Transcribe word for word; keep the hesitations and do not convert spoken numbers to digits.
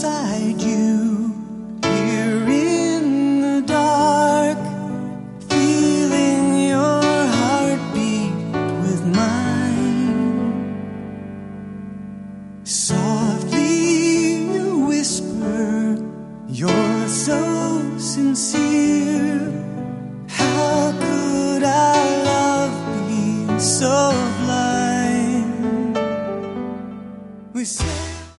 beside you, here in the dark, feeling your heartbeat with mine. Softly you whisper, you're so sincere. How could our love be so blind? We say